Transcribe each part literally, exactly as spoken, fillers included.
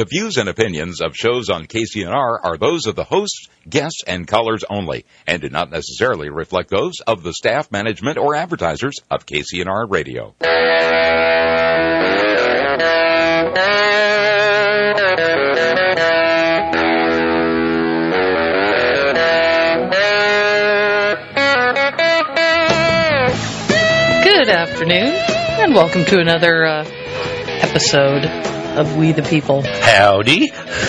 The views and opinions of shows on K C N R are those of the hosts, guests, and callers only, and do not necessarily reflect those of the staff, management, or advertisers of K C N R Radio. Good afternoon, and welcome to another uh, episode of We the People. Howdy.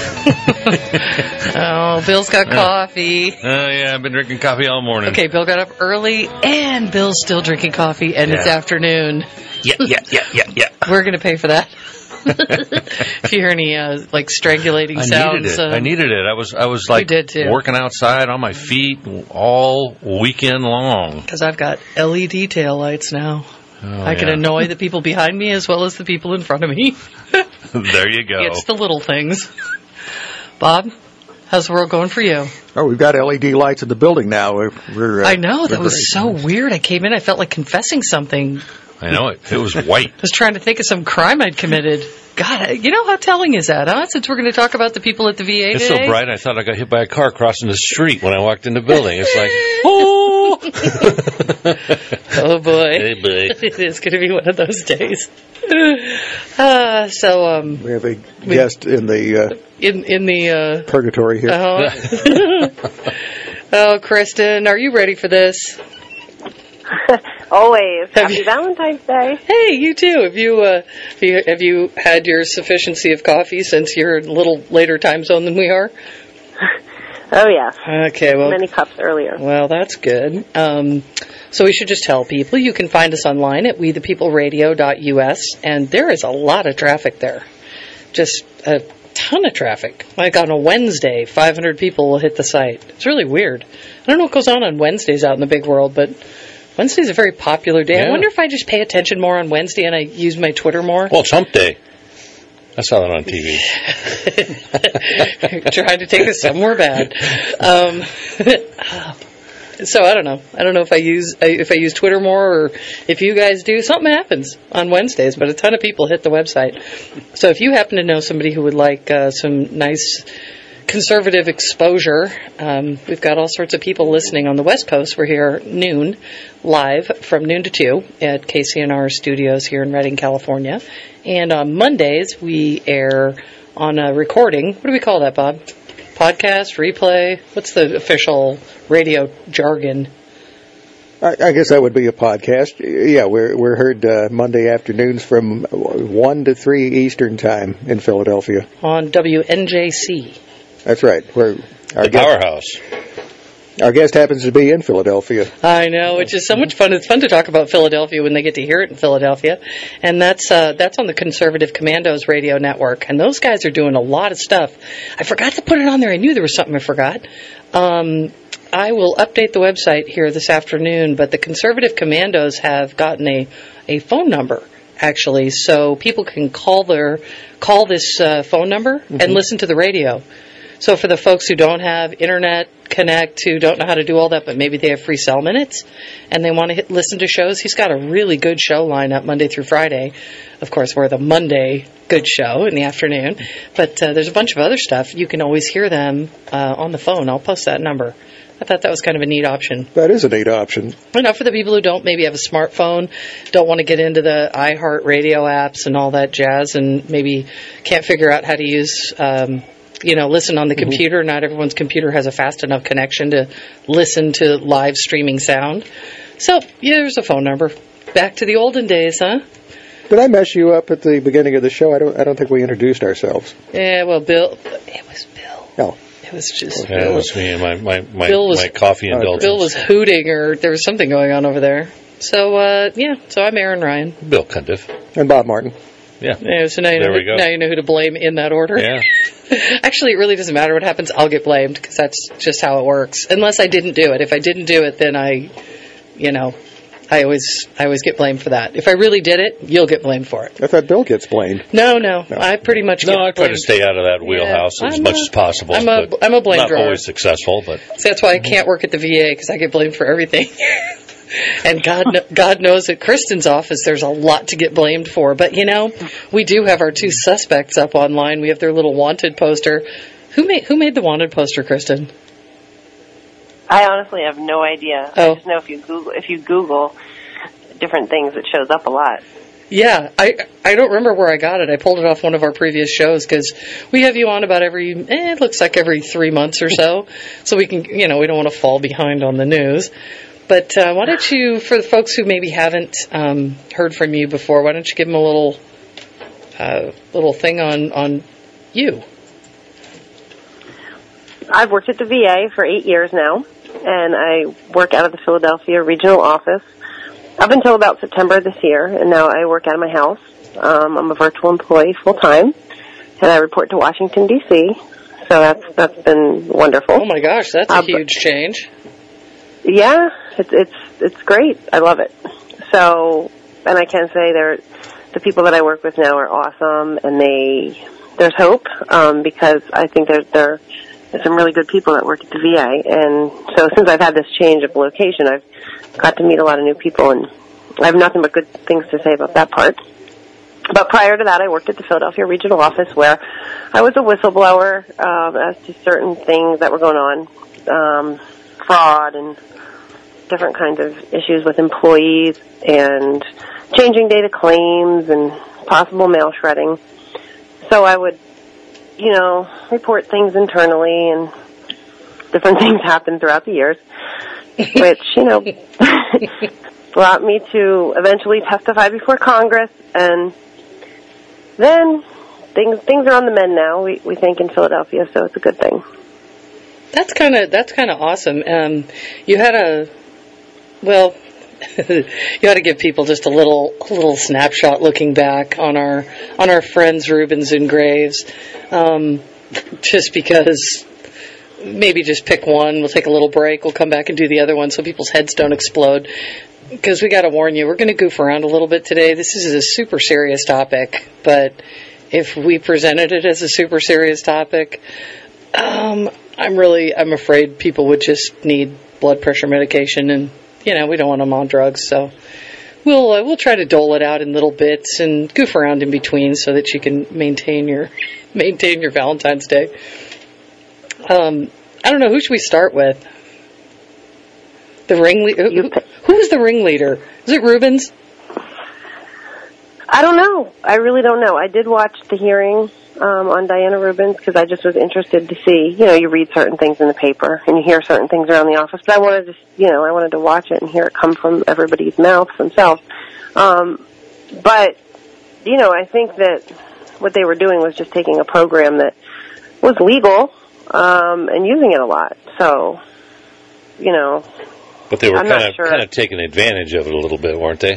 Oh, Bill's got coffee. Oh, uh, yeah, I've been drinking coffee all morning. Okay, Bill got up early, and Bill's still drinking coffee, and yeah. It's afternoon. Yeah, yeah, yeah, yeah, yeah. We're going to pay for that. If you hear any, uh, like, strangulating I sounds. Needed it. Uh, I needed it. I was, I was like, did too. working outside on my feet all weekend long. Because I've got L E D taillights now. Oh, I can yeah. annoy the people behind me as well as the people in front of me. There you go. It's the little things. Bob, how's the world going for you? Oh, we've got L E D lights in the building now. We're, we're, uh, I know. That we're was so weird. I came in, I felt like confessing something. I know it. It was white. I was trying to think of some crime I'd committed. God, you know how telling is that, huh? Since we're going to talk about the people at the V A It's today. so bright, I thought I got hit by a car crossing the street when I walked in the building. It's like, oh! Oh, boy. Hey, boy. It's going to be one of those days. Uh, so, um... We have a guest in the... Uh, in, in the, uh... purgatory here. Uh-huh. Oh, Kristen, are you ready for this? Always. Have Happy you, Valentine's Day. Hey, you too. Have you, uh, have you have you had your sufficiency of coffee since you're a little later time zone than we are? Oh, yes. Okay, well. Many cups earlier. Well, that's good. Um, so we should just tell people you can find us online at we the people radio dot U S, and there is a lot of traffic there. Just a ton of traffic. Like on a Wednesday, five hundred people will hit the site. It's really weird. I don't know what goes on on Wednesdays out in the big world, but Wednesday's a very popular day. Yeah. I wonder if I just pay attention more on Wednesday and I use my Twitter more. Well, it's hump day. I saw that on T V. Trying to take us somewhere bad. Um, so I don't know. I don't know if I use if I use Twitter more or if you guys do. Something happens on Wednesdays, but a ton of people hit the website. So if you happen to know somebody who would like uh, some nice conservative exposure, um, we've got all sorts of people listening on the West Coast. We're here noon, live from noon to two at K C N R Studios here in Redding, California. And on Mondays, we air on a recording. What do we call that, Bob? Podcast, replay? What's the official radio jargon? I, I guess that would be a podcast. Yeah, we're we're heard uh, Monday afternoons from one to three Eastern time in Philadelphia. On W N J C. That's right. We're, our the guest, powerhouse. Our guest happens to be in Philadelphia. I know, which is so much fun. It's fun to talk about Philadelphia when they get to hear it in Philadelphia. And that's uh, that's on the Conservative Commandos radio network. And those guys are doing a lot of stuff. I forgot to put it on there. I knew there was something I forgot. Um, I will update the website here this afternoon, but the Conservative Commandos have gotten a, a phone number, actually, so people can call their call this uh, phone number mm-hmm. and listen to the radio. So for the folks who don't have internet connect, who don't know how to do all that, but maybe they have free cell minutes and they want to hit, listen to shows, he's got a really good show lineup Monday through Friday. Of course, we're the Monday good show in the afternoon, but uh, there's a bunch of other stuff. You can always hear them uh, on the phone. I'll post that number. I thought that was kind of a neat option. That is a neat option. Enough for the people who don't maybe have a smartphone, don't want to get into the iHeartRadio apps and all that jazz, and maybe can't figure out how to use... Um, you know, listen on the mm-hmm. computer. Not everyone's computer has a fast enough connection to listen to live streaming sound. So, yeah, there's a phone number. Back to the olden days, huh? Did I mess you up at the beginning of the show? I don't I don't think we introduced ourselves. Yeah, well, Bill, it was Bill. Oh. It was just yeah, Bill. It was me and my, my, my, Bill was, my coffee indulgence. Bill was hooting, or there was something going on over there. So, uh, yeah, so I'm Aaron Ryan. Bill Cundiff. And Bob Martin. Yeah. yeah so now you, there know we who, go. now you know who to blame in that order. Yeah. Actually, it really doesn't matter what happens. I'll get blamed because that's just how it works. Unless I didn't do it. If I didn't do it, then I, you know, I always I always get blamed for that. If I really did it, you'll get blamed for it. I thought Bill gets blamed. No, no. no. I pretty much get No, I try blamed. to stay out of that wheelhouse yeah, as I'm much a, as possible. I'm a, I'm a blame not drawer. always successful, but... So that's why I can't work at the V A because I get blamed for everything. And God, kn- God knows at Kristen's office there's a lot to get blamed for. But, you know, we do have our two suspects up online. We have their little wanted poster. Who made who made the wanted poster, Kristen? I honestly have no idea. Oh. I just know if you Google if you Google different things, it shows up a lot. Yeah, I I don't remember where I got it. I pulled it off one of our previous shows because we have you on about every, eh, it looks like every three months or so. So we can, you know, we don't want to fall behind on the news. But uh, why don't you, for the folks who maybe haven't um, heard from you before, why don't you give them a little uh, little thing on, on you? I've worked at the V A for eight years now, and I work out of the Philadelphia regional office up until about September this year, and now I work out of my house. Um, I'm a virtual employee full-time, and I report to Washington, D C, so that's that's been wonderful. Oh, my gosh, that's a Uh, huge change. Yeah, it's it's it's great. I love it. So, and I can say they're the people that I work with now are awesome, and they there's hope um, because I think there there there's some really good people that work at the V A, and so since I've had this change of location, I've got to meet a lot of new people, and I have nothing but good things to say about that part. But prior to that, I worked at the Philadelphia regional office where I was a whistleblower um, as to certain things that were going on, um, fraud and different kinds of issues with employees and changing data claims and possible mail shredding. So I would, you know, report things internally, and different things happened throughout the years, which, you know, brought me to eventually testify before Congress, and then things things are on the mend now, we, we think, in Philadelphia, so it's a good thing. That's kind of that's kind of awesome. Um, you had a well, you ought to give people just a little a little snapshot looking back on our on our friends Rubens and Graves, um, just because. Maybe just pick one. We'll take a little break. We'll come back and do the other one so people's heads don't explode. Because we got to warn you, we're going to goof around a little bit today. This is a super serious topic, but if we presented it as a super serious topic, um, I'm really, I'm afraid people would just need blood pressure medication, and you know we don't want them on drugs. So we'll uh, we'll try to dole it out in little bits and goof around in between so that you can maintain your maintain your Valentine's Day. Um, I don't know, who should we start with? The ringleader? Who, who is the ringleader? Is it Rubens? I don't know. I really don't know. I did watch the hearing um, on Diana Rubens because I just was interested to see. You know, you read certain things in the paper and you hear certain things around the office, but I wanted to, you know, I wanted to watch it and hear it come from everybody's mouths themselves. Um, but you know, I think that what they were doing was just taking a program that was legal. Um, and using it a lot, so, you know. But they were I'm kind of sure. kind of taking advantage of it a little bit, weren't they?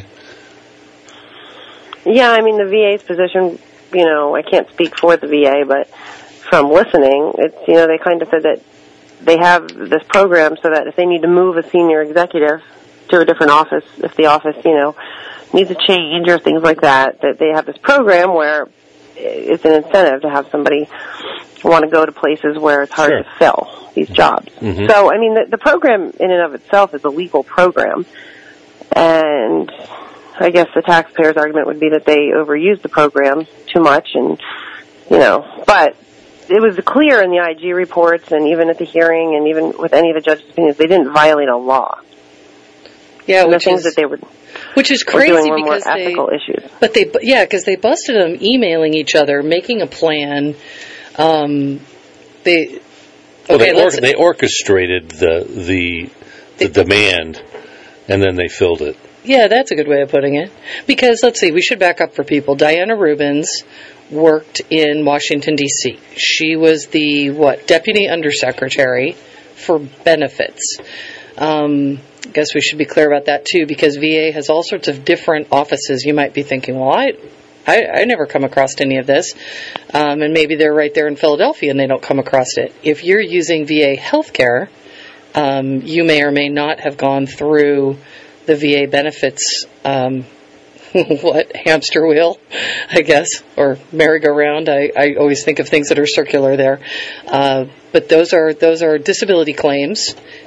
Yeah, I mean, the V A's position, you know, I can't speak for the V A, but from listening, it's, you know, they kind of said that they have this program so that if they need to move a senior executive to a different office, if the office, you know, needs a change or things like that, that they have this program where it's an incentive to have somebody want to go to places where it's hard Sure. to fill these jobs. Mm-hmm. So, I mean, the, the program in and of itself is a legal program, and I guess the taxpayers' argument would be that they overused the program too much, and, you know, but it was clear in the I G reports and even at the hearing and even with any of the judges' opinions, they didn't violate a law. Yeah, and the which things is, that they would which is were crazy doing were because more they, ethical issues. but they, yeah, because they busted them emailing each other, making a plan. Um, they, Well, okay, they, or, let's, they orchestrated the the the demand, and then they filled it. yeah, that's a good way of putting it. Because let's see, we should back up for people. Diana Rubens worked in Washington D C. She was the what deputy undersecretary for benefits. Um, I guess we should be clear about that too, because V A has all sorts of different offices. You might be thinking, well, I. I, I never come across any of this, um, and maybe they're right there in Philadelphia and they don't come across it. If you're using V A healthcare, um, you may or may not have gone through the V A benefits, um, what, hamster wheel, I guess, or merry-go-round. I, I always think of things that are circular there. Uh, but those are those are disability claims,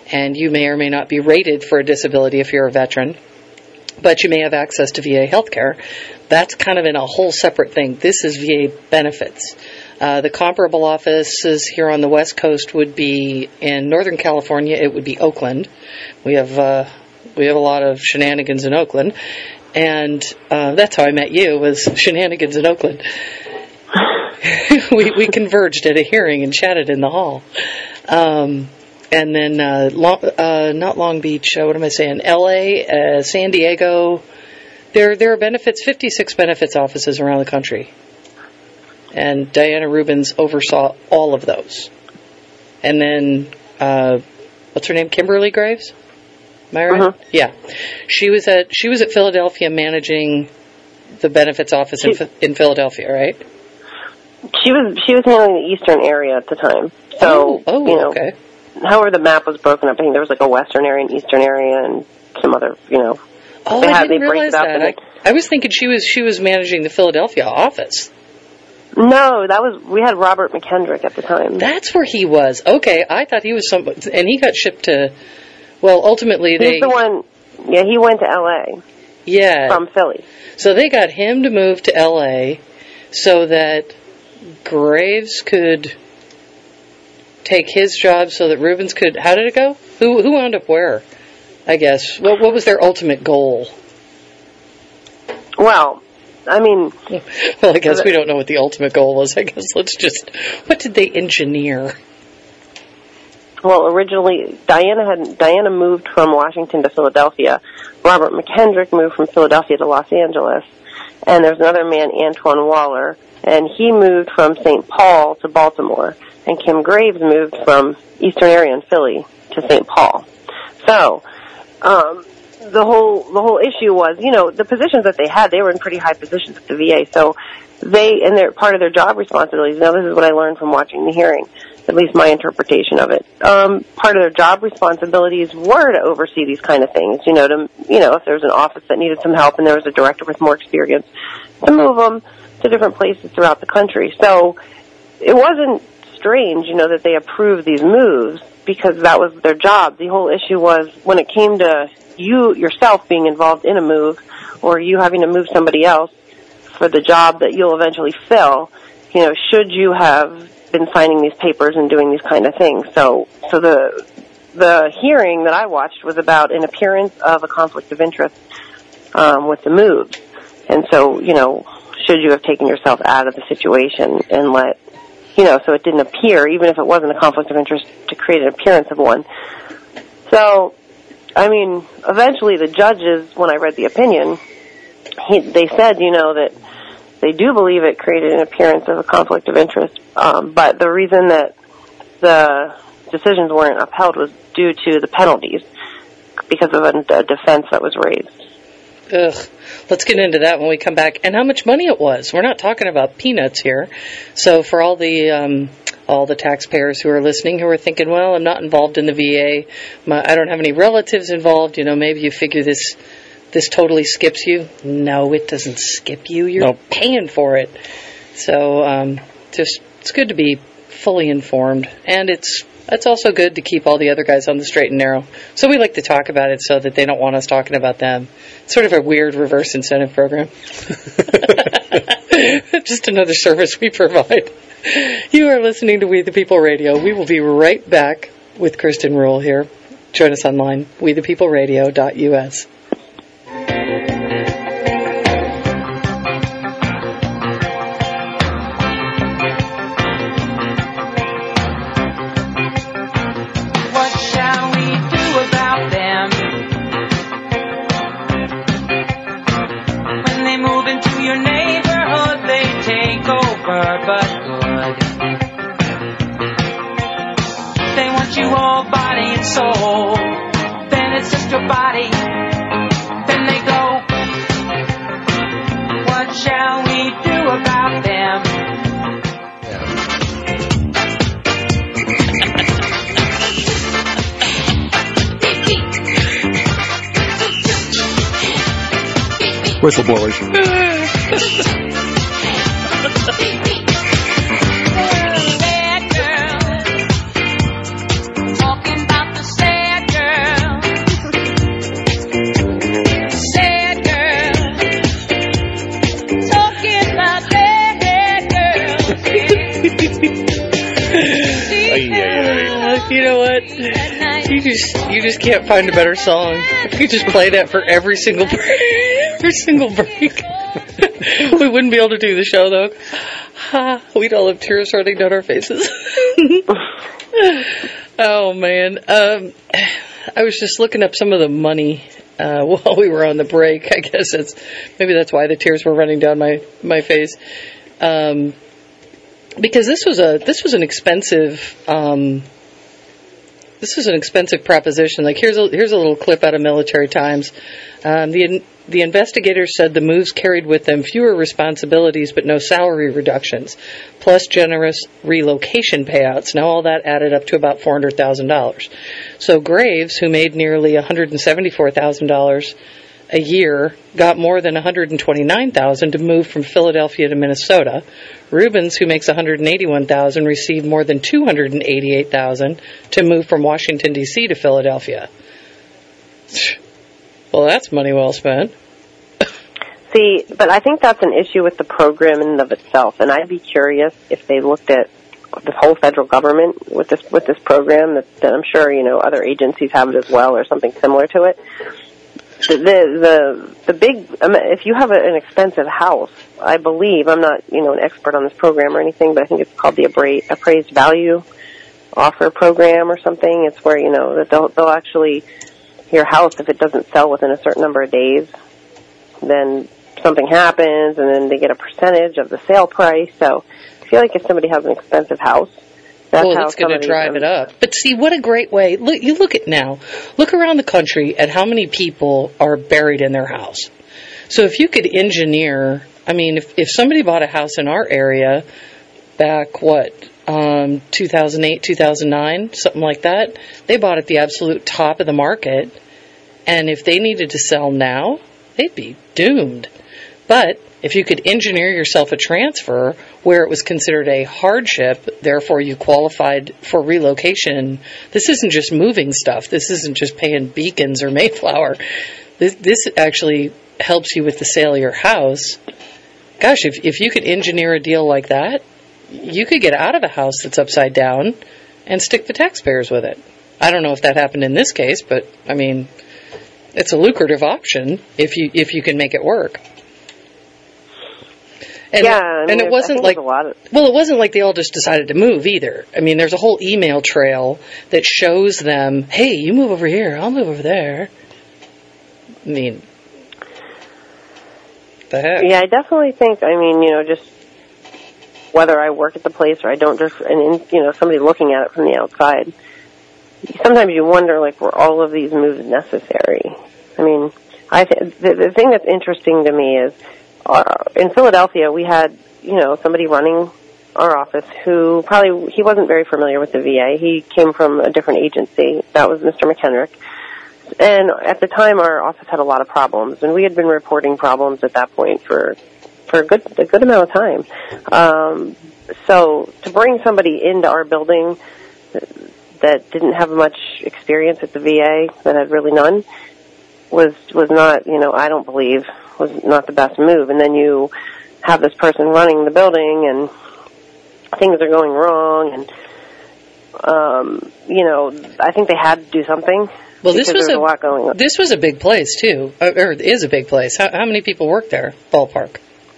and you may or may not be rated for a disability if you're a veteran, but you may have access to V A health care. That's kind of in a whole separate thing. This is V A benefits. Uh, the comparable offices here on the West Coast would be in Northern California. It would be Oakland. We have uh, we have a lot of shenanigans in Oakland, and uh, that's how I met you, was shenanigans in Oakland. we we converged at a hearing and chatted in the hall. Um, and then uh, Long, uh, not Long Beach. Uh, what am I saying? L A, uh, San Diego. There there are benefits, fifty-six benefits offices around the country. And Diana Rubens oversaw all of those. And then, uh, what's her name? Kimberly Graves? Am I right? Uh-huh. Yeah. She was at she was at Philadelphia managing the benefits office in, in Philadelphia, right? She was she was handling the eastern area at the time. So, oh, oh you know, okay. However the map was broken up, I think there was like a western area, an eastern area, and some other, you know. Oh, they I had, didn't they break realize it up that. and I, I was thinking she was she was managing the Philadelphia office. No, that was, we had Robert McKendrick at the time. That's where he was. Okay, I thought he was some, and he got shipped to, well, ultimately they... He's the one, yeah, he went to L A. Yeah. From Philly. So they got him to move to L A so that Graves could take his job so that Rubens could, how did it go? Who who wound up where, I guess? What, what was their ultimate goal? Well... I mean... Well, I guess we don't know what the ultimate goal was. I guess let's just... What did they engineer? Well, originally, Diana had Diana moved from Washington to Philadelphia. Robert McKendrick moved from Philadelphia to Los Angeles. And there's another man, Antoine Waller, and he moved from Saint Paul to Baltimore. And Kim Graves moved from Eastern area in Philly to Saint Paul. So... um The whole the whole issue was, you know, the positions that they had, they were in pretty high positions at the V A. So they, and they're part of their job responsibilities. Now, this is what I learned from watching the hearing, at least my interpretation of it. Um, part of their job responsibilities were to oversee these kind of things. You know, to you know, if there was an office that needed some help and there was a director with more experience, to move them to different places throughout the country. So it wasn't strange, you know, that they approved these moves because that was their job. The whole issue was when it came to you yourself being involved in a move or you having to move somebody else for the job that you'll eventually fill, you know, should you have been signing these papers and doing these kind of things? So, so the, the hearing that I watched was about an appearance of a conflict of interest, um, with the moves. And so, you know, should you have taken yourself out of the situation and let, you know, so it didn't appear, even if it wasn't a conflict of interest, to create an appearance of one. So, I mean, eventually the judges, when I read the opinion, he, they said, you know, that they do believe it created an appearance of a conflict of interest, um, but the reason that the decisions weren't upheld was due to the penalties because of a, a defense that was raised. Ugh. Let's get into that when we come back. And how much money it was. We're not talking about peanuts here. So for all the um, all the taxpayers who are listening who are thinking, well, I'm not involved in the V A. My, I don't have any relatives involved. You know, maybe you figure this this totally skips you. No, it doesn't skip you. You're nope. paying for it. So um, just it's good to be fully informed. And it's it's also good to keep all the other guys on the straight and narrow. So we like to talk about it so that they don't want us talking about them. It's sort of a weird reverse incentive program. Just another service we provide. You are listening to We the People Radio. We will be right back with Kristen Rule here. Join us online, we the people radio dot U S. Soul, then it's just your body. Then they go, what shall we do about them? Whistleblowers. Sad girl, talking about the sad Ay, ay, ay. Uh, you know what? You just you just can't find a better song. If you could just play that for every single break, every single break. We wouldn't be able to do the show though. Ha, we'd all have tears running down our faces. Oh man, um, I was just looking up some of the money uh, while we were on the break. I guess it's maybe that's why the tears were running down my my face. Um, because this was a this was an expensive um, this was an expensive proposition. Like here's a here's a little clip out of Military Times. Um, the the investigators said the moves carried with them fewer responsibilities but no salary reductions, plus generous relocation payouts. Now all that added up to about four hundred thousand dollars. So Graves, who made nearly one hundred seventy-four thousand dollars a year, got more than one hundred twenty-nine thousand dollars to move from Philadelphia to Minnesota. Rubens, who makes one hundred eighty-one thousand dollars, received more than two hundred eighty-eight thousand dollars to move from Washington, D C to Philadelphia. Well, that's money well spent. See, but I think that's an issue with the program in and of itself, and I'd be curious if they looked at the whole federal government with this with this program. That, that I'm sure you know other agencies have it as well, or something similar to it. The the the, the big if you have a, an expensive house, I believe I'm not you know an expert on this program or anything, but I think it's called the appra- appraised value offer program or something. It's where you know that they'll they'll actually your house, if it doesn't sell within a certain number of days, then something happens, and then they get a percentage of the sale price. So I feel like if somebody has an expensive house, that's well, how it's going to drive um, it up. But see, what a great way. Look, you look at now. Look around the country at how many people are buried in their house. So if you could engineer, I mean, if, if somebody bought a house in our area back, what, um, two thousand eight, two thousand nine, something like that, they bought at the absolute top of the market. And if they needed to sell now, they'd be doomed. But if you could engineer yourself a transfer where it was considered a hardship, therefore you qualified for relocation, this isn't just moving stuff. This isn't just paying Beacons or Mayflower. This, this actually helps you with the sale of your house. Gosh, if if you could engineer a deal like that, you could get out of a house that's upside down and stick the taxpayers with it. I don't know if that happened in this case, but I mean, it's a lucrative option if you if you can make it work. And, yeah, I mean, and it wasn't like a lot of- well, it wasn't like they all just decided to move either. I mean, there's a whole email trail that shows them, hey, you move over here, I'll move over there. I mean, the heck? Yeah, I definitely think. I mean, you know, just whether I work at the place or I don't, just and you know, somebody looking at it from the outside, sometimes you wonder, like, were all of these moves necessary? I mean, I th- the, the thing that's interesting to me is. Uh, in Philadelphia, we had, you know, somebody running our office who probably, he wasn't very familiar with the V A. He came from a different agency. That was Mister McHenrick. And at the time, our office had a lot of problems, and we had been reporting problems at that point for for a good, a good amount of time. Um, so to bring somebody into our building that didn't have much experience at the V A, that had really none, was was not, you know, I don't believe, was not the best move. And then you have this person running the building and things are going wrong, and um, you know, I think they had to do something. Well, this was a, a lot going on. This was a big place too, or is a big place. How, how many people work there? Ballpark.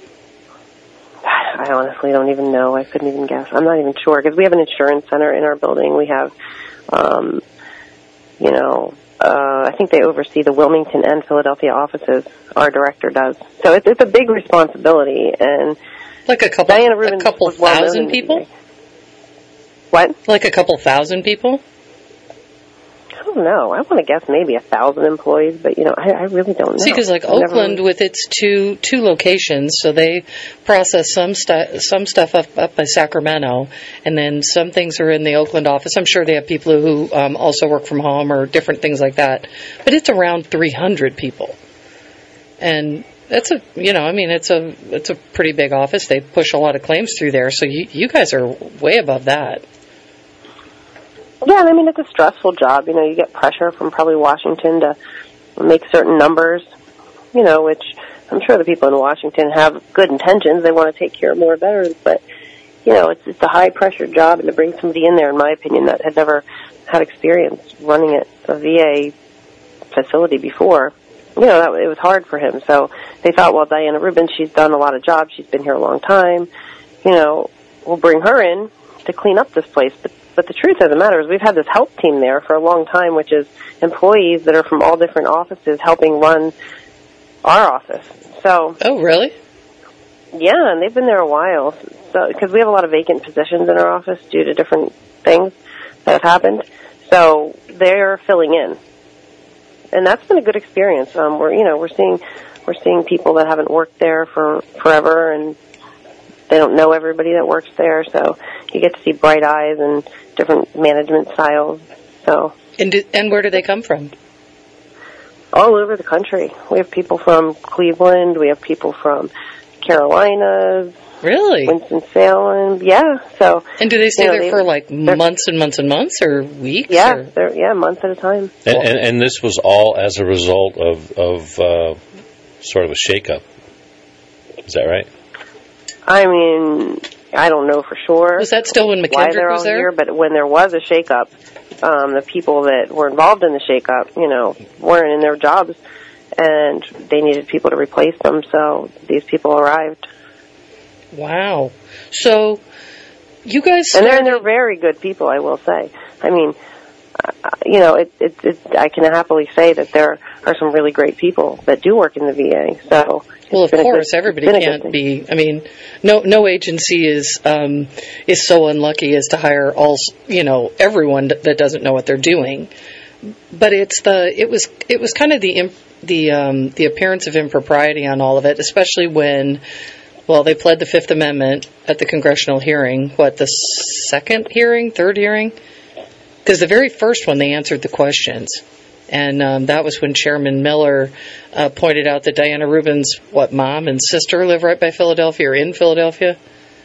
I honestly don't even know. I couldn't even guess. I'm not even sure because we have an insurance center in our building. We have, um, you know. Uh, I think they oversee the Wilmington and Philadelphia offices. Our director does. So it's, it's a big responsibility. And like a couple, Diana Rubens a couple was well thousand known. people? What? Like a couple thousand people? I don't know. I want to guess maybe a thousand employees, but you know, I, I really don't know. See, because like I've Oakland never... with its two two locations, so they process some stuff some stuff up up by Sacramento, and then some things are in the Oakland office. I'm sure they have people who um, also work from home or different things like that. But it's around three hundred people, and that's a you know, I mean, it's a it's a pretty big office. They push a lot of claims through there, so you you guys are way above that. Yeah, and I mean, it's a stressful job. You know, you get pressure from probably Washington to make certain numbers, you know, which I'm sure the people in Washington have good intentions. They want to take care of more veterans, but you know, it's, it's a high-pressure job, and to bring somebody in there, in my opinion, that had never had experience running at a V A facility before, you know, that, it was hard for him. So they thought, well, Diana Rubin, she's done a lot of jobs. She's been here a long time. You know, we'll bring her in to clean up this place. But, but the truth of the matter is we've had this help team there for a long time, which is employees that are from all different offices helping run our office. So. Oh, really? Yeah, and they've been there a while. So, because we have a lot of vacant positions in our office due to different things that have happened. So they're filling in. And that's been a good experience. Um, we're, you know, we're seeing, we're seeing people that haven't worked there for forever, and they don't know everybody that works there. So you get to see bright eyes and different management styles. So. And do, and where do they come from? All over the country. We have people from Cleveland. We have people from Carolinas. Really? Winston-Salem. Yeah. So. And do they stay you know, there they, for like months and months and months, or weeks? Yeah, or? they're, yeah, months at a time. And, and, and this was all as a result of of uh, sort of a shakeup. Is that right? I mean, I don't know for sure. Was that still when why McKendrick they're was all there? Here, but when there was a shakeup, um, the people that were involved in the shakeup, you know, weren't in their jobs, and they needed people to replace them. So these people arrived. Wow. So you guys and started... they're and they're very good people, I will say. I mean, uh, you know, it, it, it, I can happily say that there are some really great people that do work in the V A. So, well, of course, good, everybody can't be. I mean, no no agency is um, is so unlucky as to hire all you know everyone that doesn't know what they're doing. But it's the it was it was kind of the imp, the um, the appearance of impropriety on all of it, especially when. Well, they pled the Fifth Amendment at the congressional hearing. What, the second hearing, third hearing? Because the very first one, they answered the questions. And um, that was when Chairman Miller uh, pointed out that Diana Rubin's, what, mom and sister live right by Philadelphia or in Philadelphia?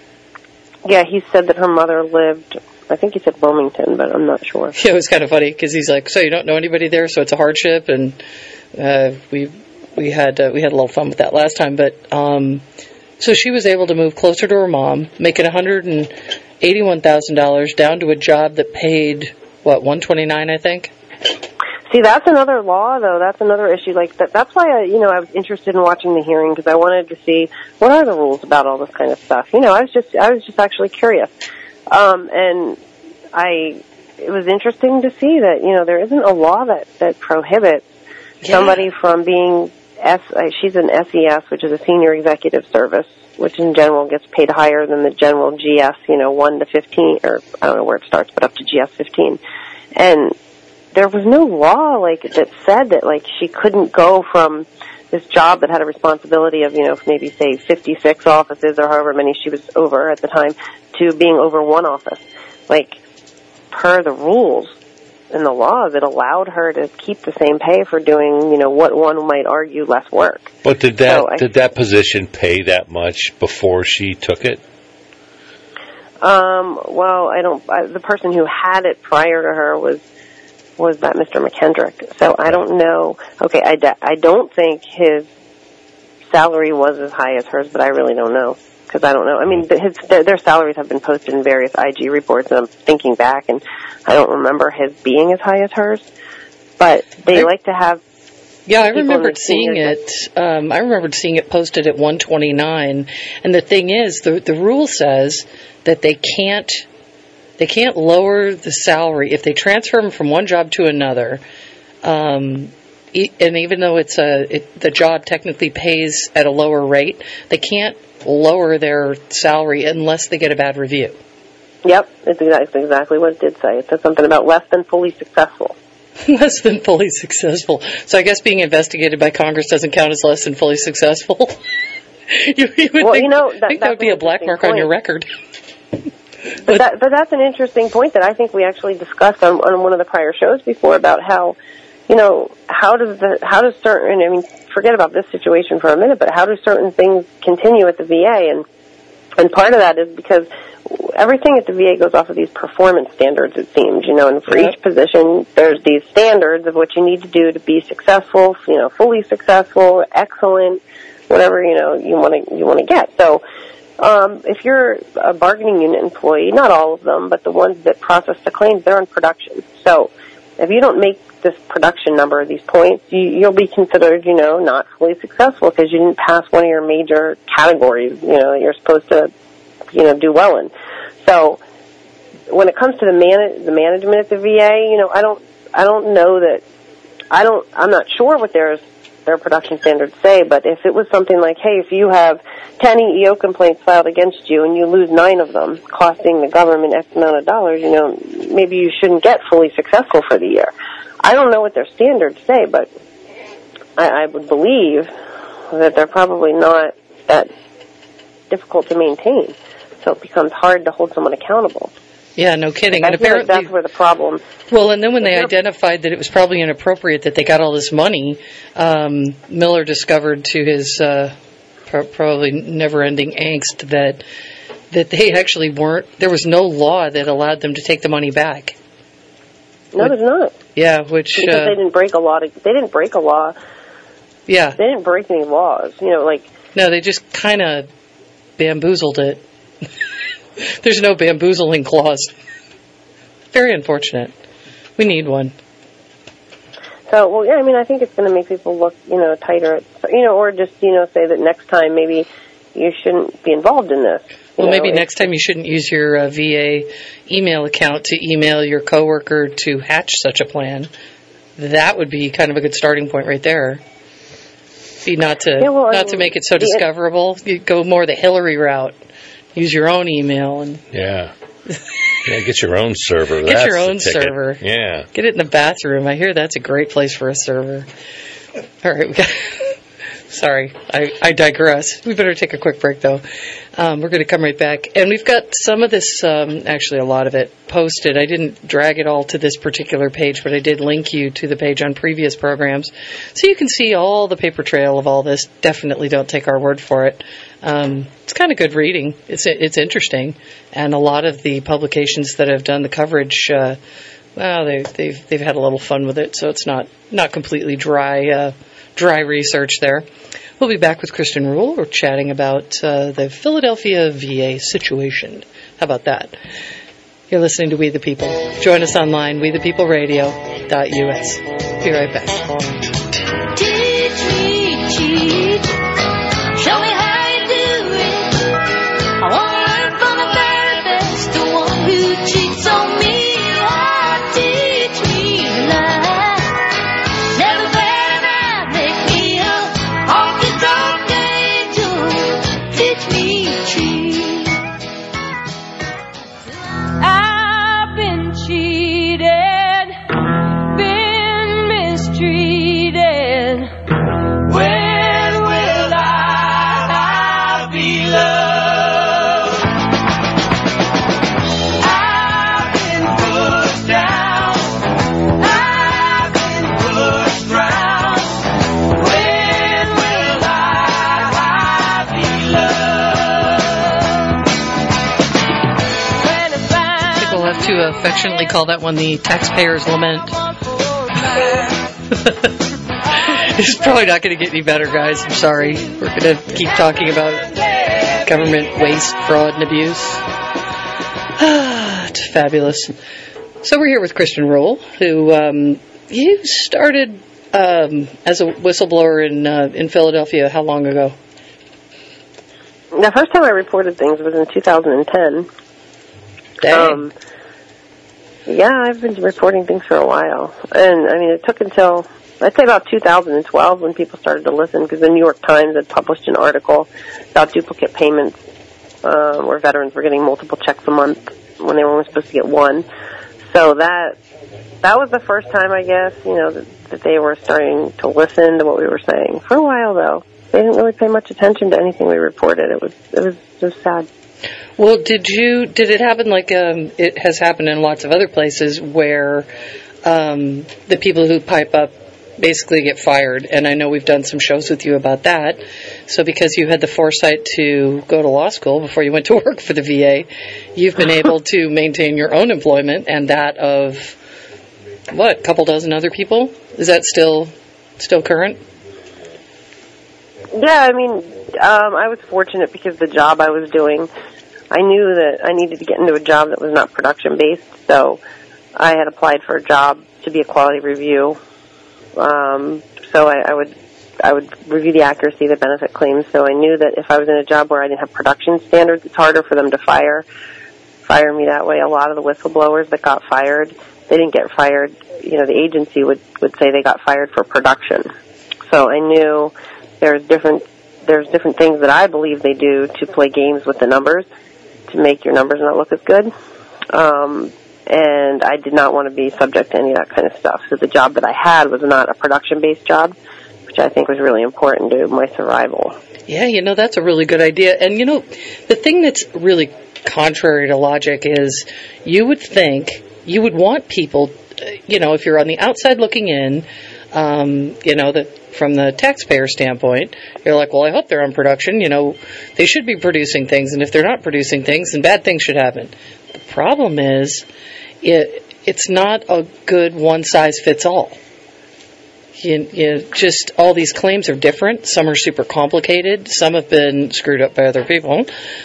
Yeah, he said that her mother lived, I think he said Wilmington, but I'm not sure. Yeah, it was kind of funny because he's like, so you don't know anybody there, so it's a hardship? And uh, we we had uh, we had a little fun with that last time. But... Um, So she was able to move closer to her mom, making one hundred eighty-one thousand dollars down to a job that paid, what, one hundred twenty-nine dollars, I think? See, that's another law, though. That's another issue. Like that, That's why I, you know, I was interested in watching the hearing because I wanted to see what are the rules about all this kind of stuff. You know, I was just, I was just actually curious, um, and I. It was interesting to see that you know there isn't a law that that prohibits yeah. somebody from being. S, uh, she's an S E S, which is a senior executive service, which in general gets paid higher than the general G S, you know, one to fifteen, or I don't know where it starts, but up to G S fifteen. And there was no law, like, that said that, like, she couldn't go from this job that had a responsibility of, you know, maybe, say, fifty-six offices or however many she was over at the time to being over one office. Like, per the rules in the laws, it allowed her to keep the same pay for doing, you know, what one might argue less work. But did that so I, did that position pay that much before she took it? Um. Well, I don't. I, the person who had it prior to her was was that Mister McKendrick. So I don't know. Okay, I, I don't think his salary was as high as hers, but I really don't know. Because I don't know. I mean, his, their, their salaries have been posted in various I G reports, and I'm thinking back, and I don't remember his being as high as hers. But they I, like to have. Yeah, I remembered seeing it. Um, I remembered seeing it posted at one twenty-nine. And the thing is, the the rule says that they can't they can't lower the salary if they transfer them from one job to another. Um, and even though it's a it, the job technically pays at a lower rate, they can't lower their salary unless they get a bad review. Yep, it's exactly, exactly what it did say. It said something about less than fully successful. Less than fully successful. So I guess being investigated by Congress doesn't count as less than fully successful. you, you would well, think, you know, that, think that would be a black mark point. on your record. but, but, that, but that's an interesting point that I think we actually discussed on, on one of the prior shows before about how, you know, how does the how does certain, I mean, forget about this situation for a minute, but how do certain things continue at the V A? And and part of that is because everything at the V A goes off of these performance standards, it seems, you know, and for yeah. each position, there's these standards of what you need to do to be successful, you know, fully successful, excellent, whatever, you know, you want to you want to get. So Um, if you're a bargaining unit employee, not all of them, but the ones that process the claims, they're on production. So if you don't make this production number, these points, you, you'll be considered, you know, not fully successful because you didn't pass one of your major categories, you know, that you're supposed to, you know, do well in. So when it comes to the man, the management at the V A, you know, I don't, I don't know that, I don't, I'm not sure what their their production standards say, but if it was something like, hey, if you have ten E E O complaints filed against you and you lose nine of them, costing the government X amount of dollars, you know, maybe you shouldn't get fully successful for the year. I don't know what their standards say, but I, I would believe that they're probably not that difficult to maintain. So it becomes hard to hold someone accountable. Yeah, no kidding. I and feel apparently, like that's where the problem. Well, and then when they identified that it was probably inappropriate that they got all this money, um, Miller discovered to his uh, pro- probably never-ending angst that that they actually weren't. There was no law that allowed them to take the money back. No, there's not. Yeah, which because uh, they didn't break a law. To, they didn't break a law. Yeah, they didn't break any laws. You know, like no, they just kind of bamboozled it. There's no bamboozling clause. Very unfortunate. We need one. So, well, yeah, I mean, I think it's going to make people look, you know, tighter, at, you know, or just, you know, say that next time maybe you shouldn't be involved in this. Well, know, maybe next time you shouldn't use your uh, V A email account to email your coworker to hatch such a plan. That would be kind of a good starting point right there. Be not to yeah, well, not I mean, to make it so discoverable. You go more the Hillary route. Use your own email and yeah, yeah. Get your own server. Get That's your own the ticket. server. Yeah. Get it in the bathroom. I hear that's a great place for a server. All right. We got, sorry, I, I digress. We better take a quick break, though. Um, we're going to come right back. And we've got some of this, um, actually a lot of it, posted. I didn't drag it all to this particular page, but I did link you to the page on previous programs. So you can see all the paper trail of all this. Definitely don't take our word for it. Um, it's kind of good reading. It's it's interesting. And a lot of the publications that have done the coverage, uh, well, they, they've they've had a little fun with it, so it's not, not completely dry uh, dry research there. We'll be back with Kristen Rule. We're chatting about uh, the Philadelphia V A situation. How about that? You're listening to We the People. Join us online, we the people radio dot U S. Be right back. Teach me, cheat. Show me how you do it. I want to learn from the very best, the one who cheats on me. Oh, teach me to lie. Never bad enough, make me up. Honky tonk angel, teach me to cheat. I've been cheated, been mistreated. When will I be loved? I've been pushed down, I've been pushed round. When will I be loved? When I find People have to affectionately call that one the taxpayer's lament. It's probably not going to get any better, guys. I'm sorry. We're going to keep talking about government waste, fraud, and abuse. It's fabulous. So we're here with Kristen Rule, who um, you started um, as a whistleblower in uh, in Philadelphia. How long ago? The first time I reported things was in two thousand ten. Dang. Um, yeah, I've been reporting things for a while. And, I mean, it took until, I'd say about two thousand twelve when people started to listen, because the New York Times had published an article about duplicate payments, uh, where veterans were getting multiple checks a month when they were only supposed to get one. So that that was the first time, I guess, you know, that, that they were starting to listen to what we were saying. For a while, though, they didn't really pay much attention to anything we reported. It was it was just sad. Well, did you, did it happen like um, it has happened in lots of other places where um, the people who pipe up basically get fired? And I know we've done some shows with you about that. So because you had the foresight to go to law school before you went to work for the V A, you've been able to maintain your own employment and that of, what, a couple dozen other people? Is that still still current? Yeah, I mean, Um, I was fortunate because the job I was doing, I knew that I needed to get into a job that was not production-based, so I had applied for a job to be a quality review. Um, so I, I would I would review the accuracy of the benefit claims, so I knew that if I was in a job where I didn't have production standards, it's harder for them to fire, fire me that way. A lot of the whistleblowers that got fired, they didn't get fired. You know, the agency would, would say they got fired for production. So I knew there's different there's different things that I believe they do to play games with the numbers to make your numbers not look as good. Um, and I did not want to be subject to any of that kind of stuff. So the job that I had was not a production-based job, which I think was really important to my survival. Yeah, you know, that's a really good idea. And, you know, the thing that's really contrary to logic is you would think, you would want people, you know, if you're on the outside looking in, um, you know, that from the taxpayer standpoint, you're like, well, I hope they're on production. You know, they should be producing things, and if they're not producing things, then bad things should happen. The problem is, it it's not a good one-size-fits-all. You, you just, all these claims are different. Some are super complicated. Some have been screwed up by other people.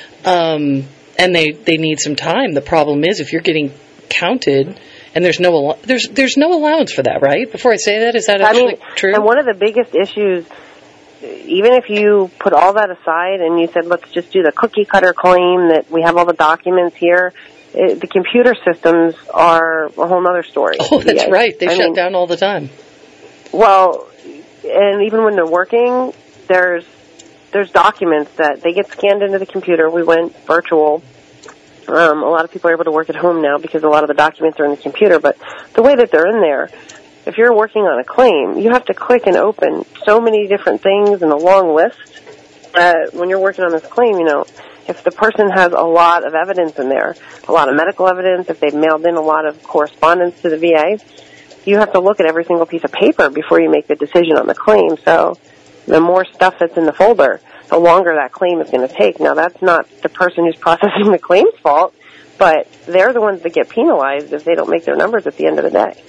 Um, and they, they need some time. The problem is, if you're getting counted, and there's no there's there's no allowance for that, right? Before I say that, is that actually I mean, true? And one of the biggest issues, even if you put all that aside and you said, let's just do the cookie cutter claim that we have all the documents here, it, the computer systems are a whole other story. Oh, that's yeah. right. They I shut mean, down all the time. Well, and even when they're working, there's there's documents that they get scanned into the computer. We went virtual. Um, a lot of people are able to work at home now because a lot of the documents are in the computer, but the way that they're in there, if you're working on a claim, you have to click and open so many different things in a long list. Uh, when you're working on this claim, you know, if the person has a lot of evidence in there, a lot of medical evidence, if they've mailed in a lot of correspondence to the V A, you have to look at every single piece of paper before you make the decision on the claim. So the more stuff that's in the folder, the longer that claim is going to take. Now, that's not the person who's processing the claim's fault, but they're the ones that get penalized if they don't make their numbers at the end of the day.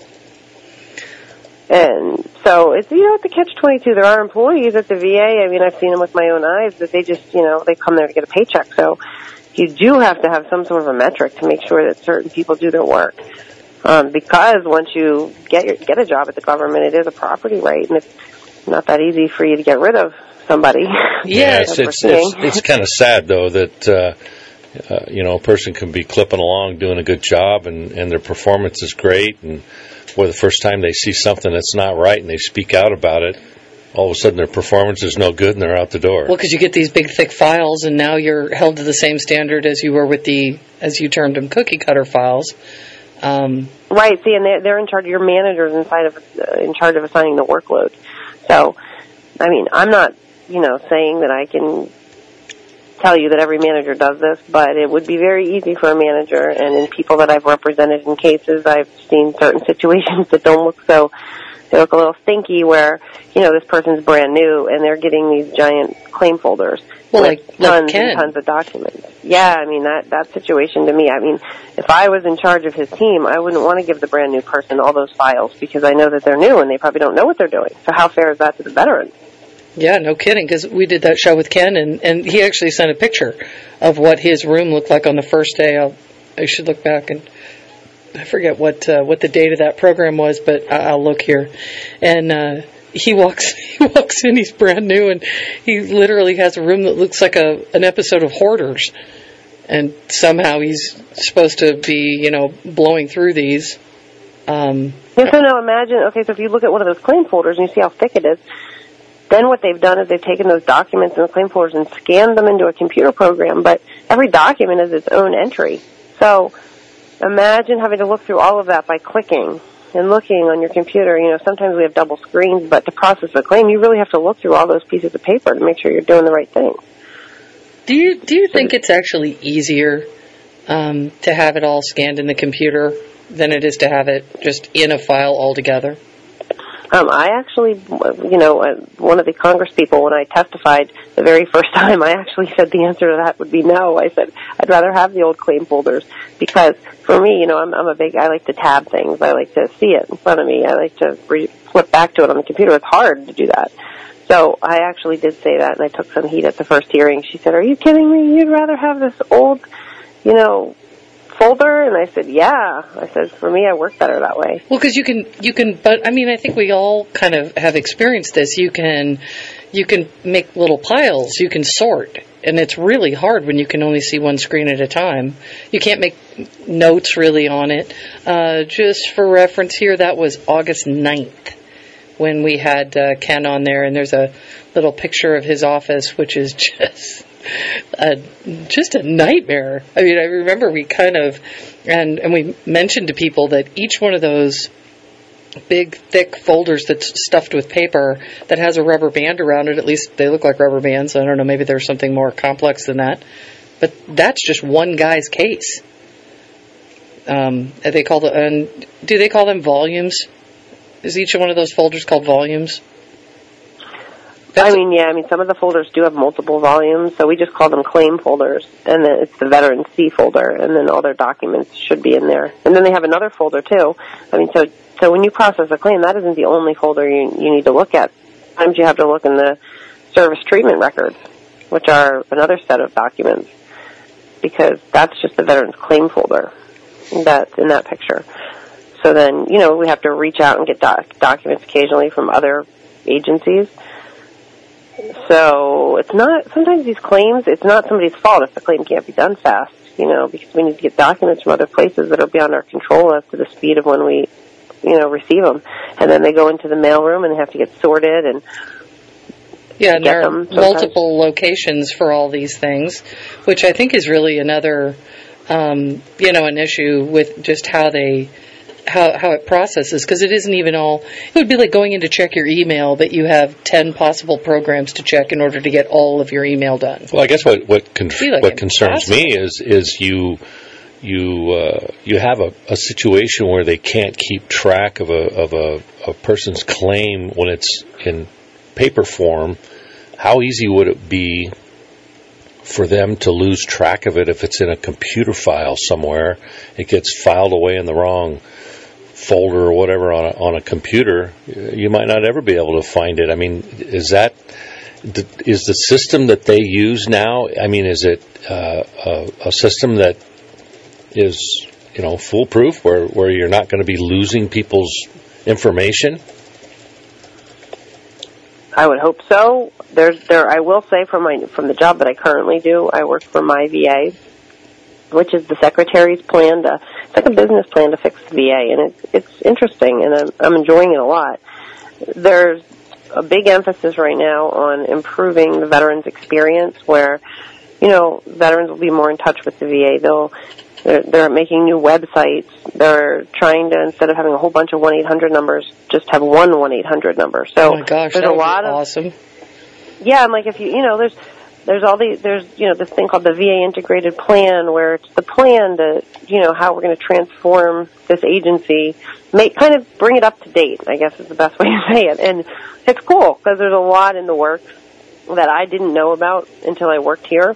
And so it's, you know, it's a catch twenty-two. There are employees at the V A, I mean, I've seen them with my own eyes, that they just, you know, they come there to get a paycheck. So you do have to have some sort of a metric to make sure that certain people do their work. Um, because once you get your, get a job at the government, it is a property right, and it's not that easy for you to get rid of somebody. Yeah, yeah it's, it's, it's, it's kind of sad, though, that, uh, uh, you know, a person can be clipping along doing a good job, and, and their performance is great, and boy, the first time they see something that's not right and they speak out about it, all of a sudden their performance is no good and they're out the door. Well, because you get these big, thick files, and now you're held to the same standard as you were with the, as you termed them, cookie cutter files. Um, right. See, and they're, they're in charge. Your manager's inside of uh, in charge of assigning the workload. So, I mean, I'm not, you know, saying that I can tell you that every manager does this, but it would be very easy for a manager. And in people that I've represented in cases, I've seen certain situations that don't look so. They look a little stinky, where, you know, this person's brand new and they're getting these giant claim folders. Well, like, tons like Ken. and tons of documents. Yeah, I mean, that, that situation to me, I mean, if I was in charge of his team, I wouldn't want to give the brand new person all those files because I know that they're new and they probably don't know what they're doing. So how fair is that to the veterans? Yeah, no kidding, because we did that show with Ken, and, and he actually sent a picture of what his room looked like on the first day. I'll, I should look back, and I forget what uh, what the date of that program was, but I'll look here. And uh, he walks he walks in, he's brand new, and he literally has a room that looks like a an episode of Hoarders. And somehow he's supposed to be, you know, blowing through these. Um, yeah, so now imagine, okay, so if you look at one of those claim folders and you see how thick it is, then what they've done is they've taken those documents and the claim folders and scanned them into a computer program, but every document is its own entry. So imagine having to look through all of that by clicking and looking on your computer. You know, sometimes we have double screens, but to process a claim, you really have to look through all those pieces of paper to make sure you're doing the right thing. Do you do you think it's actually easier um, to have it all scanned in the computer than it is to have it just in a file altogether? Um, I actually, you know, uh, one of the Congress people, when I testified the very first time, I actually said the answer to that would be no. I said I'd rather have the old claim folders because for me, you know, I'm, I'm a big, I like to tab things. I like to see it in front of me. I like to re- flip back to it on the computer. It's hard to do that. So I actually did say that, and I took some heat at the first hearing. She said, "Are you kidding me? You'd rather have this old, you know, folder?" And I said, "Yeah." I said, "For me, I work better that way." Well, because you can, you can, but I mean, I think we all kind of have experienced this. You can, you can make little piles. You can sort, and it's really hard when you can only see one screen at a time. You can't make notes really on it. Uh, just for reference here, that was August ninth when we had uh, Ken on there, and there's a little picture of his office, which is just a, just a nightmare. I mean, I remember we kind of, and, and we mentioned to people that each one of those big, thick folders that's stuffed with paper that has a rubber band around it, at least they look like rubber bands. I don't know, maybe there's something more complex than that. But that's just one guy's case. Um, they call the, and do they call them volumes? Is each one of those folders called volumes? That's I mean, yeah, I mean, some of the folders do have multiple volumes, so we just call them claim folders, and then it's the Veteran C folder, and then all their documents should be in there. And then they have another folder, too. I mean, so so when you process a claim, that isn't the only folder you, you need to look at. Sometimes you have to look in the service treatment records, which are another set of documents, because that's just the Veteran's claim folder that's in that picture. So then, you know, we have to reach out and get doc- documents occasionally from other agencies. So it's not, sometimes these claims, it's not somebody's fault if the claim can't be done fast, you know, because we need to get documents from other places that are beyond our control as to the speed of when we, you know, receive them. And then they go into the mailroom and they have to get sorted and yeah, and there are multiple locations for all these things, which I think is really another, um, you know, an issue with just how they, how how it processes, because it isn't even all, it would be like going in to check your email that you have ten possible programs to check in order to get all of your email done. Well, I guess what what, con- like what concerns me is is you you uh, you have a, a situation where they can't keep track of a of a, a person's claim when it's in paper form. How easy would it be for them to lose track of it if it's in a computer file somewhere? It gets filed away in the wrong folder or whatever on a, on a computer. You might not ever be able to find it. I mean, is that is the system that they use now? I mean, is it uh, a, a system that is, you know, foolproof, where where you're not going to be losing people's information? I would hope so. There's there. I will say from my from the job that I currently do, I work for my V A, which is the secretary's plan to. It's like a business plan to fix the V A, and it's it's interesting, and I'm, I'm enjoying it a lot. There's a big emphasis right now on improving the veterans' experience, where, you know, veterans will be more in touch with the V A. They'll they're, they're making new websites. They're trying to, instead of having a whole bunch of one eight hundred numbers, just have one one eight hundred number. So oh my gosh, there's that a would lot be of awesome. Yeah, and like if you you know there's. There's all the there's you know this thing called the V A integrated plan, where it's the plan to, you know, how we're going to transform this agency, make kind of bring it up to date, I guess is the best way to say it. And it's cool because there's a lot in the works that I didn't know about until I worked here.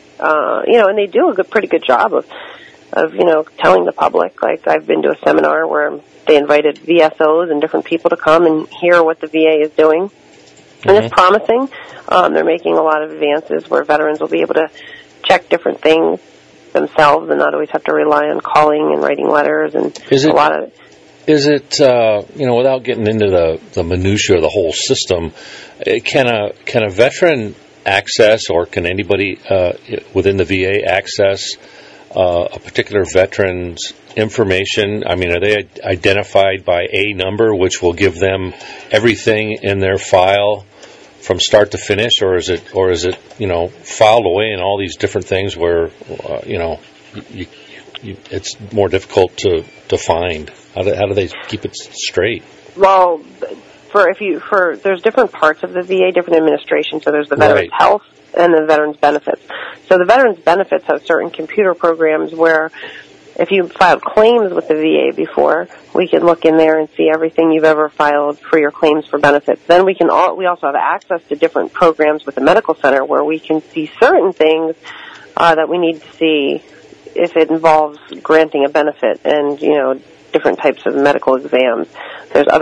Uh, you know, and they do a good, pretty good job of of you know telling the public. Like I've been to a seminar where they invited V S Os and different people to come and hear what the V A is doing. And it's promising. Um, they're making a lot of advances where veterans will be able to check different things themselves and not always have to rely on calling and writing letters and is it, a lot of it. Is it, uh, you know, without getting into the, the minutiae of the whole system, can a, can a veteran access, or can anybody uh, within the V A access uh, a particular veteran's information? I mean, are they identified by a number, which will give them everything in their file from start to finish, or is it, or is it, you know, filed away in all these different things where, uh, you know, you, you, it's more difficult to, to find? How do, how do they keep it straight? Well, for if you for there's different parts of the V A, different administrations. So there's the Veterans Right. Health and the Veterans Benefits. So the Veterans Benefits have certain computer programs where, if you filed claims with the V A before, we can look in there and see everything you've ever filed for your claims for benefits. Then we can all, we also have access to different programs with the medical center where we can see certain things uh, that we need to see if it involves granting a benefit and, you know, different types of medical exams. There's other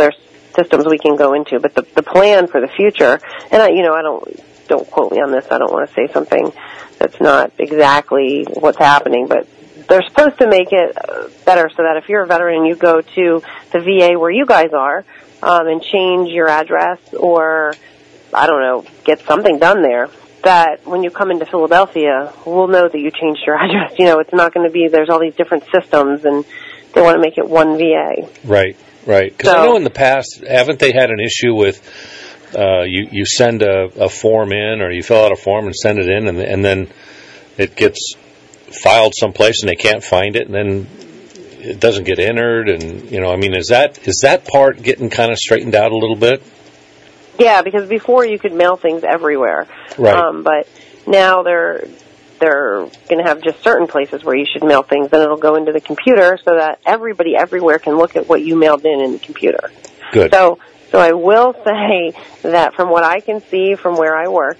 systems we can go into. But the the plan for the future, and I, you know, I don't don't quote me on this. I don't want to say something that's not exactly what's happening, but they're supposed to make it better so that if you're a veteran and you go to the V A where you guys are um, and change your address or, I don't know, get something done there, that when you come into Philadelphia, we'll know that you changed your address. You know, it's not going to be, there's all these different systems, and they want to make it one V A. Right, right. Because So- I know in the past, haven't they had an issue with uh, you, you send a, a form in, or you fill out a form and send it in, and, and then it gets filed someplace and they can't find it, and then it doesn't get entered, and, you know, I mean, is that is that part getting kind of straightened out a little bit? Yeah, because before you could mail things everywhere. Right. Um, but now they're they're going to have just certain places where you should mail things, and it'll go into the computer so that everybody everywhere can look at what you mailed in in the computer. Good. So, so I will say that from what I can see from where I work,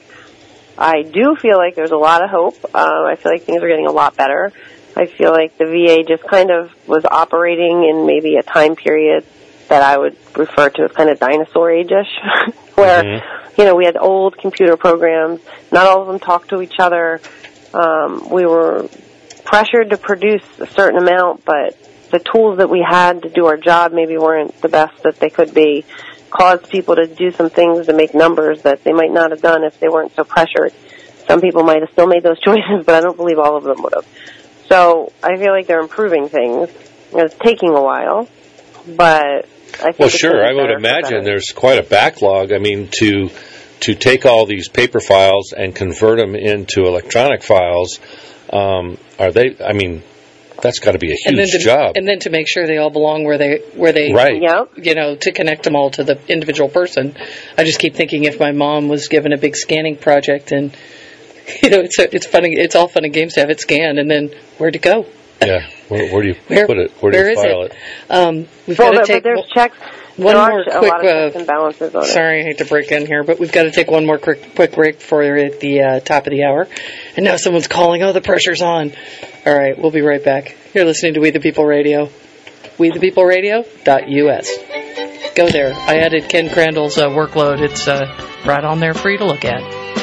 I do feel like there's a lot of hope. Uh, I feel like things are getting a lot better. I feel like the V A just kind of was operating in maybe a time period that I would refer to as kind of dinosaur age-ish, where, mm-hmm. you know, we had old computer programs. Not all of them talked to each other. Um, we were pressured to produce a certain amount, but the tools that we had to do our job maybe weren't the best that they could be. Caused people to do some things to make numbers that they might not have done if they weren't so pressured. Some people might have still made those choices, but I don't believe all of them would have. So I feel like they're improving things. It's taking a while, but I think well, it's sure. I would imagine there's quite a backlog. I mean, to to take all these paper files and convert them into electronic files, um, are they? I mean, that's got to be a huge and then to, job. And then to make sure they all belong where they where they right. Yep. you know, to connect them all to the individual person. I just keep thinking if my mom was given a big scanning project, and you know, it's a, it's funny, it's all fun and games to have it scanned, and then where'd it go? Yeah, where, where do you where, put it? Where do where you file is it? it? Um, we've well, got to but, take but there's checks. one there more are quick. A lot of checks and balances on uh, sorry, I hate to break in here, but we've got to take one more quick quick break before we're at the uh, top of the hour. And now someone's calling. Oh, the pressure's on. All right, we'll be right back. You're listening to We the People Radio. we the people radio dot U S. Go there. I added Ken Crandall's uh, workload. It's uh, right on there for you to look at.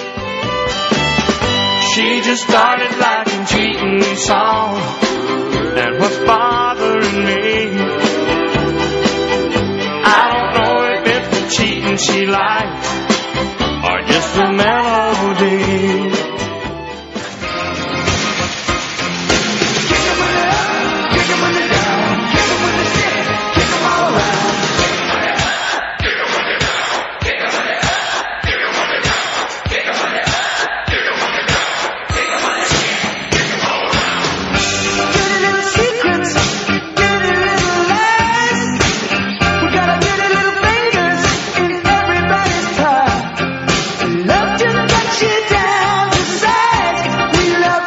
She just started liking cheating songs. That was bothering me. I don't know if it's the cheating she likes or just the melody. Kick 'em when they're up, kick 'em when they're down, kick 'em when they're sick, kick 'em all around. Kick 'em when they're down, kick 'em when they're up, kick 'em when they're down, kick 'em when they're up, kick 'em when they're down, kick 'em when they're sick, kick 'em all around. Dirty little secrets, dirty little lies. We got a dirty little fingers in everybody's pie. We love to touch you down to size. We love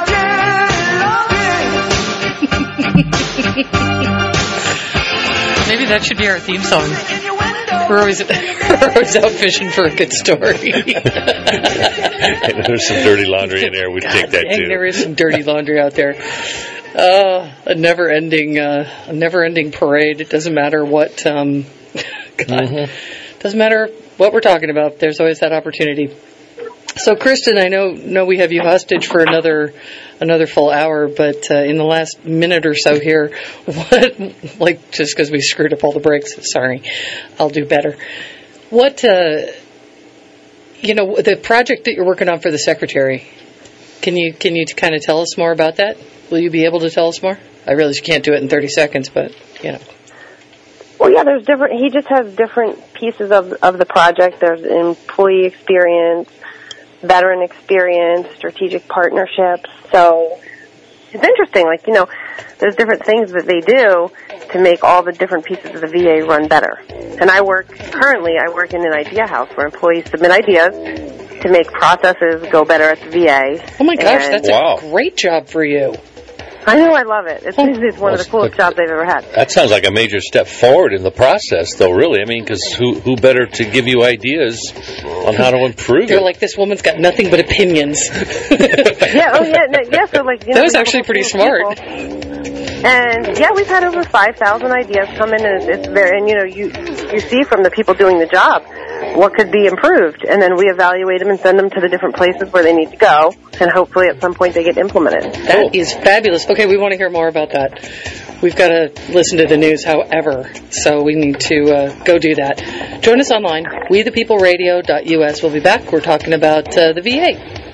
Maybe that should be our theme song. We're always, we're always out fishing for a good story. There's some dirty laundry in there. We'd God take that dang, too. there is some dirty laundry out there. Uh, a never-ending, uh, a never-ending parade. It doesn't matter what. Um, God, mm-hmm. Doesn't matter what we're talking about. There's always that opportunity. So, Kristen, I know know we have you hostage for another another full hour, but uh, in the last minute or so here, what, like, just because we screwed up all the breaks, sorry, I'll do better. What, uh, you know, the project that you're working on for the secretary, can you can you kind of tell us more about that? Will you be able to tell us more? I realize you can't do it in thirty seconds, but, you know. Well, yeah, there's different, he just has different pieces of, of the project. There's employee experience, veteran experience, strategic partnerships. So it's interesting. Like, you know, there's different things that they do to make all the different pieces of the V A run better. And I work, currently, I work in an idea house where employees submit ideas to make processes go better at the V A. Oh, my gosh, and that's wow. a great job for you. I know, I love it. It's, it's one of the coolest jobs I've ever had. That sounds like a major step forward in the process, though, really. I mean, because who, who better to give you ideas on how to improve They're it? like, this woman's got nothing but opinions. Yeah, oh, yeah, no, yeah, so like, you know. That was we have actually a pretty team of smart. people. And yeah, we've had over five thousand ideas come in, and it's, it's very, and you know, you you see from the people doing the job what could be improved, and then we evaluate them and send them to the different places where they need to go, and hopefully at some point they get implemented. That is fabulous. Okay, we want to hear more about that. We've got to listen to the news, however, so we need to uh, go do that. Join us online, we the people radio dot U S. We'll be back. We're talking about uh, the V A.